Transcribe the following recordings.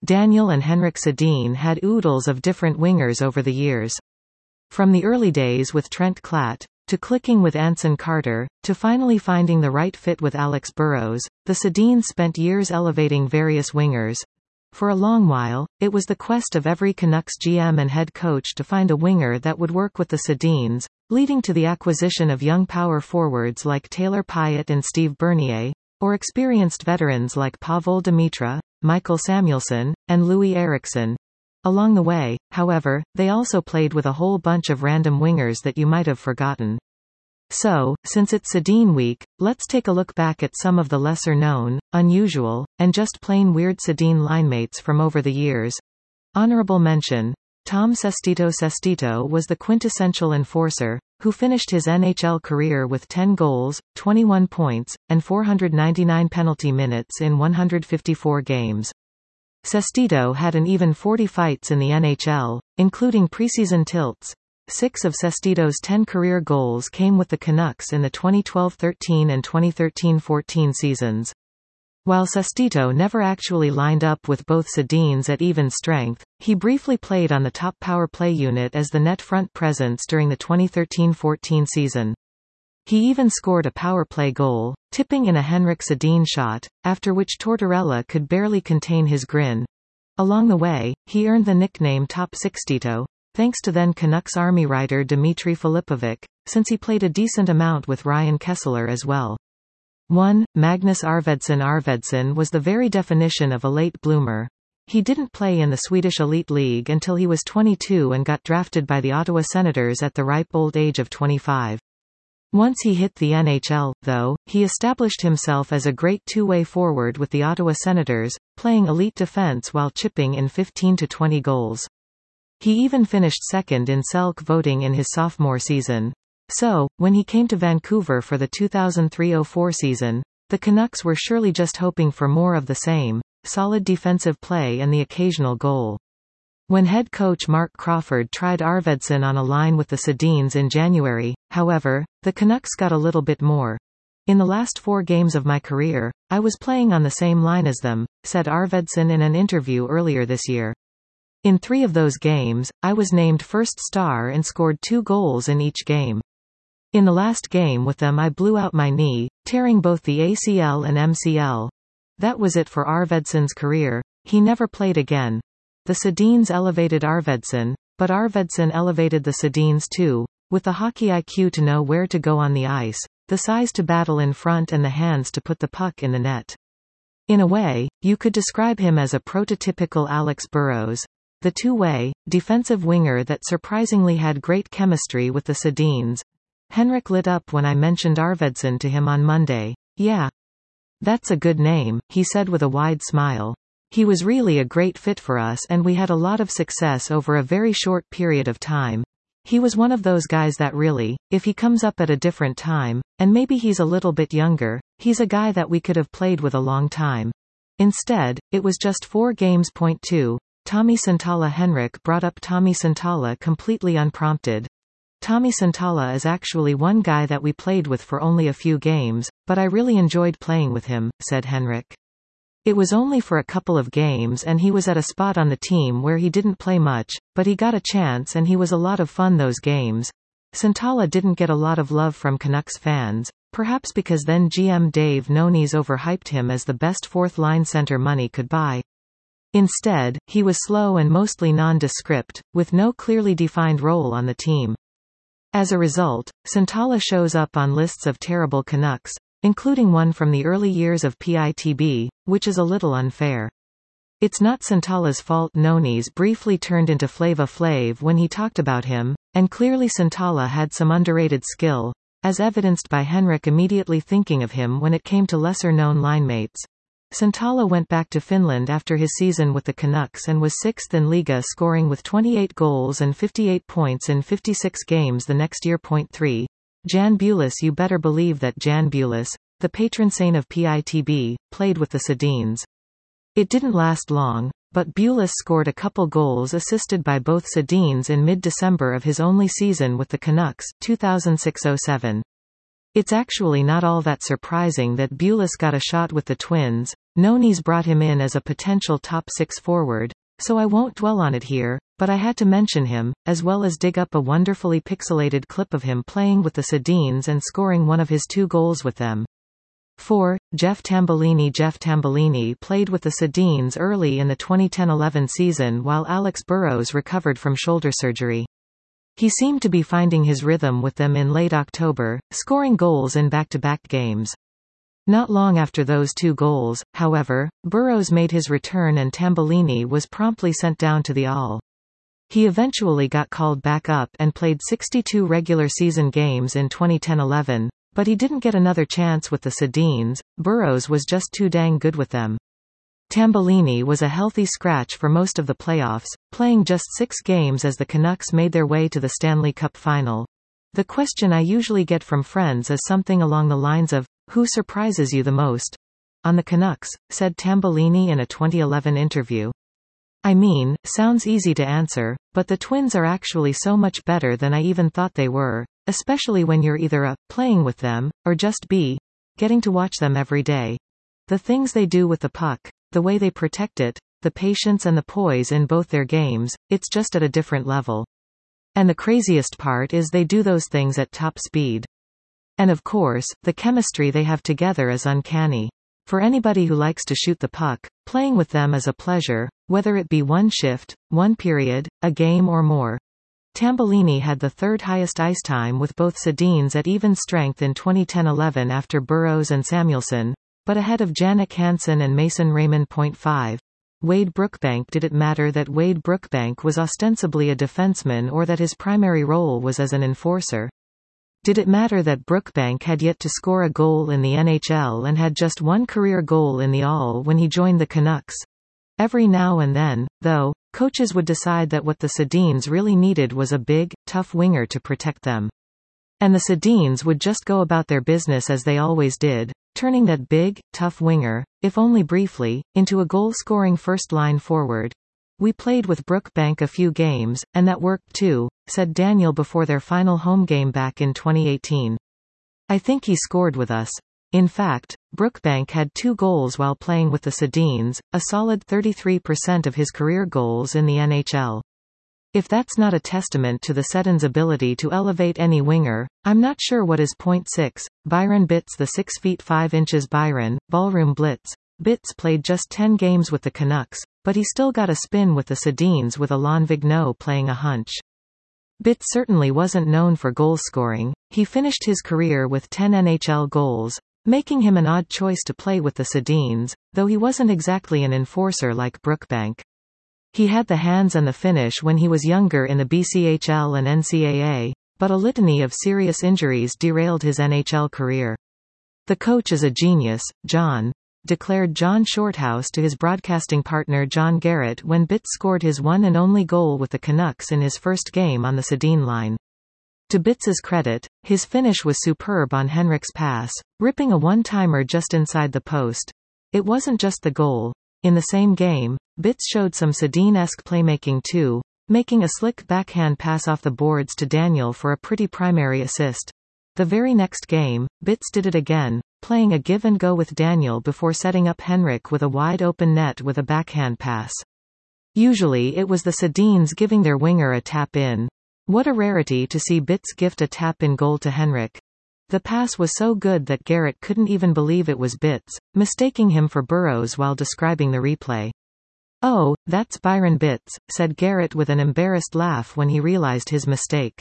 Daniel and Henrik Sedin had oodles of different wingers over the years. From the early days with Trent Klatt, to clicking with Anson Carter, to finally finding the right fit with Alex Burrows, the Sedins spent years elevating various wingers. For a long while, it was the quest of every Canucks GM and head coach to find a winger that would work with the Sedins, leading to the acquisition of young power forwards like Taylor Pyatt and Steve Bernier, or experienced veterans like Pavol Demitra, Michael Samuelsson, and Louis Eriksson. Along the way, however, they also played with a whole bunch of random wingers that you might have forgotten. So, since it's Sedin week, let's take a look back at some of the lesser-known, unusual, and just plain weird Sedin linemates from over the years. Honorable mention. Tom Sestito. Sestito was the quintessential enforcer, who finished his NHL career with 10 goals, 21 points, and 499 penalty minutes in 154 games. Sestito had an even 40 fights in the NHL, including preseason tilts. 6 of Sestito's 10 career goals came with the Canucks in the 2012-13 and 2013-14 seasons. While Sestito never actually lined up with both Sedins at even strength, he briefly played on the top power play unit as the net front presence during the 2013-14 season. He even scored a power play goal, tipping in a Henrik Sedin shot, after which Tortorella could barely contain his grin. Along the way, he earned the nickname Top Sixtito, thanks to then Canucks Army writer Dmitry Filipovic, since he played a decent amount with Ryan Kesler as well. 1. Magnus Arvidsson. Arvidsson was the very definition of a late bloomer. He didn't play in the Swedish Elite League until he was 22 and got drafted by the Ottawa Senators at the ripe old age of 25. Once he hit the NHL, though, he established himself as a great two-way forward with the Ottawa Senators, playing elite defense while chipping in 15 to 20 goals. He even finished second in Selke voting in his sophomore season. So, when he came to Vancouver for the 2003-04 season, the Canucks were surely just hoping for more of the same, solid defensive play and the occasional goal. When head coach Mark Crawford tried Arvidsson on a line with the Sedins in January, however, the Canucks got a little bit more. In the last 4 games of my career, I was playing on the same line as them, said Arvidsson in an interview earlier this year. In 3 of those games, I was named first star and scored 2 goals in each game. In the last game with them I blew out my knee, tearing both the ACL and MCL. That was it for Arvidsson's career. He never played again. The Sedins elevated Arvidsson, but Arvidsson elevated the Sedins too, with the hockey IQ to know where to go on the ice, the size to battle in front and the hands to put the puck in the net. In a way, you could describe him as a prototypical Alex Burrows, the two-way, defensive winger that surprisingly had great chemistry with the Sedins. Henrik lit up when I mentioned Arvidsson to him on Monday. Yeah. That's a good name, he said with a wide smile. He was really a great fit for us and we had a lot of success over a very short period of time. He was one of those guys that really, if he comes up at a different time, and maybe he's a little bit younger, he's a guy that we could have played with a long time. Instead, it was just 4 games. 2. Tommy Santala. Henrik brought up Tommy Santala completely unprompted. Tommy Santala is actually one guy that we played with for only a few games, but I really enjoyed playing with him, said Henrik. It was only for a couple of games and he was at a spot on the team where he didn't play much, but he got a chance and he was a lot of fun those games. Santala didn't get a lot of love from Canucks fans, perhaps because then GM Dave Nonis overhyped him as the best fourth-line center money could buy. Instead, he was slow and mostly nondescript, with no clearly defined role on the team. As a result, Santala shows up on lists of terrible Canucks, including one from the early years of PITB, which is a little unfair. It's not Santala's fault Nonis briefly turned into Flava Flav when he talked about him, and clearly Santala had some underrated skill, as evidenced by Henrik immediately thinking of him when it came to lesser-known linemates. Santala went back to Finland after his season with the Canucks and was 6th in Liga, scoring with 28 goals and 58 points in 56 games the next year. 3. Jan Bulis. You better believe that Jan Bulis, the patron saint of PITB, played with the Sedins. It didn't last long, but Bulis scored a couple goals assisted by both Sedins in mid-December of his only season with the Canucks, 2006-07. It's actually not all that surprising that Bulis got a shot with the Twins. Noni's brought him in as a potential top 6 forward, so I won't dwell on it here, but I had to mention him, as well as dig up a wonderfully pixelated clip of him playing with the Sedins and scoring one of his 2 goals with them. 4. Jeff Tambellini. Jeff Tambellini played with the Sedins early in the 2010-11 season while Alex Burrows recovered from shoulder surgery. He seemed to be finding his rhythm with them in late October, scoring goals in back-to-back games. Not long after those 2 goals, however, Burrows made his return and Tambellini was promptly sent down to the AL. He eventually got called back up and played 62 regular season games in 2010-11, but he didn't get another chance with the Sedins. Burrows was just too dang good with them. Tambellini was a healthy scratch for most of the playoffs, playing just 6 games as the Canucks made their way to the Stanley Cup final. The question I usually get from friends is something along the lines of, "Who surprises you the most on the Canucks?" said Tambellini in a 2011 interview. I mean, sounds easy to answer, but the Twins are actually so much better than I even thought they were, especially when you're either A, playing with them, or just B, getting to watch them every day. The things they do with the puck, the way they protect it, the patience and the poise in both their games, it's just at a different level. And the craziest part is they do those things at top speed. And of course, the chemistry they have together is uncanny. For anybody who likes to shoot the puck, playing with them is a pleasure, whether it be one shift, one period, a game or more. Tambellini had the 3rd highest ice time with both Sedins at even strength in 2010-11 after Burrows and Samuelsson, but ahead of Jannik Hansen and Mason Raymond. 5. Wade Brookbank. Did it matter that Wade Brookbank was ostensibly a defenseman or that his primary role was as an enforcer? Did it matter that Brookbank had yet to score a goal in the NHL and had just 1 career goal in the AL when he joined the Canucks? Every now and then, though, coaches would decide that what the Sedins really needed was a big, tough winger to protect them. And the Sedins would just go about their business as they always did, turning that big, tough winger, if only briefly, into a goal-scoring first-line forward. "We played with Brookbank a few games, and that worked too," said Daniel before their final home game back in 2018. "I think he scored with us." In fact, Brookbank had 2 goals while playing with the Sedins, a solid 33% of his career goals in the NHL. If that's not a testament to the Sedins' ability to elevate any winger, I'm not sure what is. 6. Byron Bitts. The 6 feet 5 inches Byron, Ballroom Blitz. Bitts played just 10 games with the Canucks, but he still got a spin with the Sedins with Alain Vigneault playing a hunch. Bitts certainly wasn't known for goal scoring. He finished his career with 10 NHL goals, making him an odd choice to play with the Sedins, though he wasn't exactly an enforcer like Brookbank. He had the hands and the finish when he was younger in the BCHL and NCAA, but a litany of serious injuries derailed his NHL career. "The coach is a genius, John," declared John Shorthouse to his broadcasting partner John Garrett when Bitts scored his one and only goal with the Canucks in his first game on the Sedin line. To Bitts's credit, his finish was superb on Henrik's pass, ripping a one-timer just inside the post. It wasn't just the goal. In the same game, Bitts showed some Sedin-esque playmaking too, making a slick backhand pass off the boards to Daniel for a pretty primary assist. The very next game, Bitts did it again, playing a give-and-go with Daniel before setting up Henrik with a wide-open net with a backhand pass. Usually it was the Sedins giving their winger a tap-in. What a rarity to see Bitts gift a tap-in goal to Henrik. The pass was so good that Garrett couldn't even believe it was Bitts, mistaking him for Burrows while describing the replay. "Oh, that's Byron Bitts," said Garrett with an embarrassed laugh when he realized his mistake.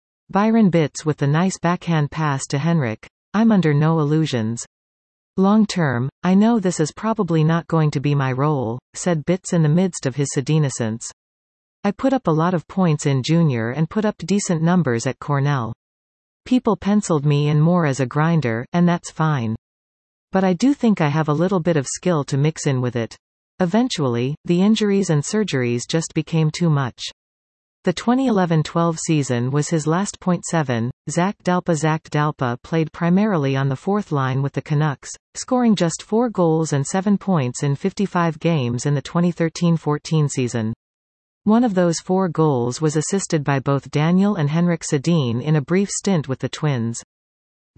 Byron Bitts with the nice backhand pass to Henrik. "I'm under no illusions. Long term, I know this is probably not going to be my role," said Bitts in the midst of his Sedinescence. "I put up a lot of points in junior and put up decent numbers at Cornell. People penciled me in more as a grinder, and that's fine. But I do think I have a little bit of skill to mix in with it. Eventually, the injuries and surgeries just became too much." The 2011-12 season was his last. 7. Zach Dalpa. Zach Dalpa played primarily on the 4th line with the Canucks, scoring just 4 goals and 7 points in 55 games in the 2013-14 season. One of those 4 goals was assisted by both Daniel and Henrik Sedin in a brief stint with the Twins.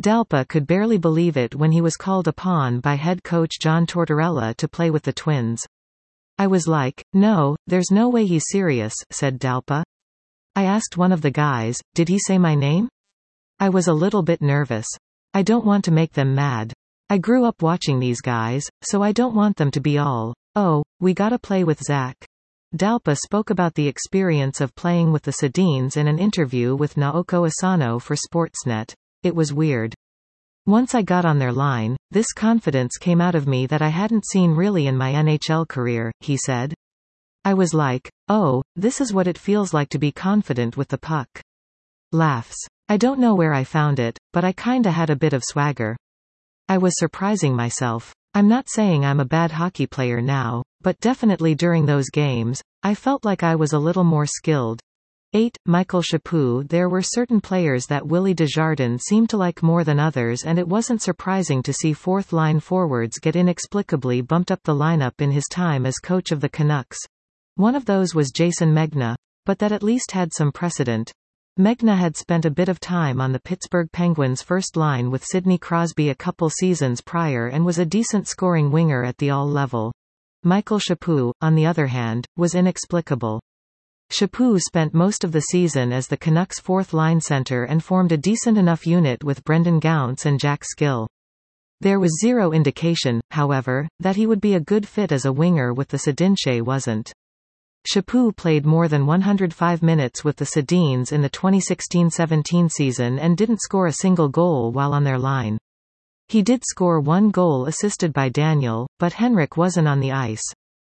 Dalpa could barely believe it when he was called upon by head coach John Tortorella to play with the Twins. "I was like, no, there's no way he's serious," said Dalpa. "I asked one of the guys, did he say my name? I was a little bit nervous. I don't want to make them mad. I grew up watching these guys, so I don't want them to be all, oh, we gotta play with Zach." Dalpa spoke about the experience of playing with the Sedins in an interview with Naoko Asano for Sportsnet. "It was weird. Once I got on their line, this confidence came out of me that I hadn't seen really in my NHL career," he said. "I was like, oh, this is what it feels like to be confident with the puck." Laughs. "I don't know where I found it, but I kinda had a bit of swagger. I was surprising myself. I'm not saying I'm a bad hockey player now, but definitely during those games, I felt like I was a little more skilled." 8. Michael Chaput. There were certain players that Willie Desjardins seemed to like more than others, and it wasn't surprising to see fourth-line forwards get inexplicably bumped up the lineup in his time as coach of the Canucks. One of those was Jason Megna, but that at least had some precedent. Megna had spent a bit of time on the Pittsburgh Penguins' first line with Sidney Crosby a couple seasons prior and was a decent scoring winger at the all level. Michael Chaput, on the other hand, was inexplicable. Chaput spent most of the season as the Canucks' fourth-line center and formed a decent enough unit with Brendan Gaunce and Jack Skill. There was zero indication, however, that he would be a good fit as a winger with the Sedins. Wasn't. Chaput played more than 105 minutes with the Sedins in the 2016-17 season and didn't score a single goal while on their line. He did score one goal assisted by Daniel, but Henrik wasn't on the ice.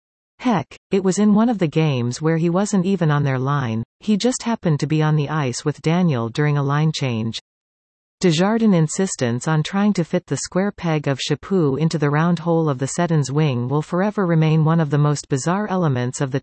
Heck, it was in one of the games where he wasn't even on their line, he just happened to be on the ice with Daniel during a line change. Desjardins' insistence on trying to fit the square peg of Chaput into the round hole of the Sedins wing will forever remain one of the most bizarre elements of the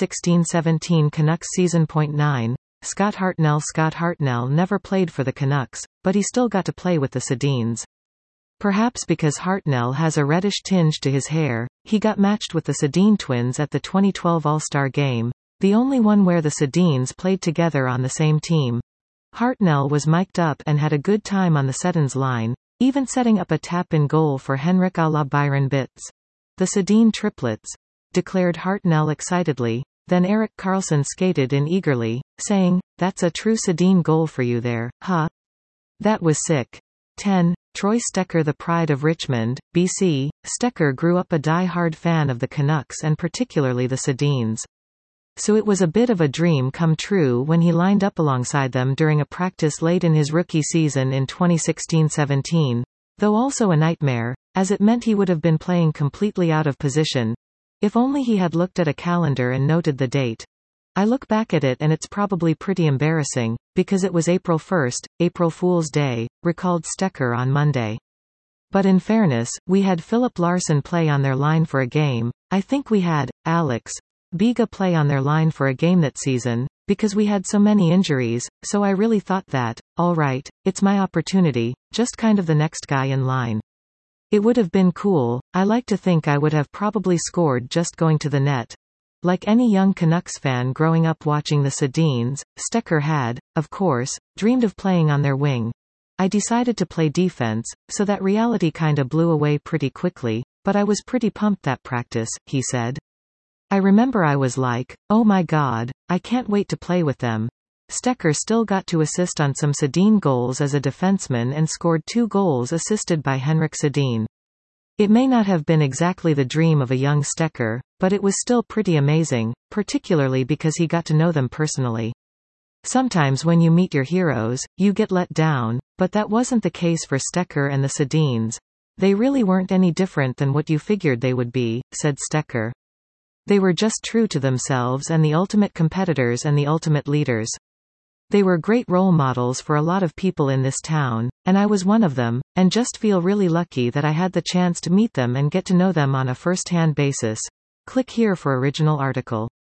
2016-17 Canucks season. 9. Scott Hartnell. Scott Hartnell never played for the Canucks, but he still got to play with the Sedins. Perhaps because Hartnell has a reddish tinge to his hair, he got matched with the Sedin twins at the 2012 All-Star Game, the only one where the Sedins played together on the same team. Hartnell was mic'd up and had a good time on the Sedins line, even setting up a tap-in goal for Henrik a la Byron Bitts. "The Sedin triplets," declared Hartnell excitedly. Then Erik Karlsson skated in eagerly, saying, "That's a true Sedin goal for you there, huh? That was sick." 10. Troy Stecher. The pride of Richmond, BC, Stecher grew up a die-hard fan of the Canucks and particularly the Sedins. So it was a bit of a dream come true when he lined up alongside them during a practice late in his rookie season in 2016-17, though also a nightmare, as it meant he would have been playing completely out of position. If only he had looked at a calendar and noted the date. "I look back at it and it's probably pretty embarrassing, because it was April 1st, April Fool's Day," recalled Stecher on Monday. "But in fairness, we had Philip Larson play on their line for a game. I think we had Alex Biga play on their line for a game that season, because we had so many injuries, so I really thought that, all right, it's my opportunity, just kind of the next guy in line. It would have been cool. I like to think I would have probably scored just going to the net." Like any young Canucks fan growing up watching the Sedins, Stecher had, of course, dreamed of playing on their wing. "I decided to play defense, so that reality kinda blew away pretty quickly, but I was pretty pumped that practice," he said. "I remember I was like, oh my god, I can't wait to play with them." Stecher still got to assist on some Sedin goals as a defenseman and scored 2 goals assisted by Henrik Sedin. It may not have been exactly the dream of a young Stecher, but it was still pretty amazing, particularly because he got to know them personally. Sometimes when you meet your heroes, you get let down, but that wasn't the case for Stecher and the Sedins. "They really weren't any different than what you figured they would be," said Stecher. "They were just true to themselves and the ultimate competitors and the ultimate leaders. They were great role models for a lot of people in this town, and I was one of them, and just feel really lucky that I had the chance to meet them and get to know them on a first-hand basis." Click here for original article.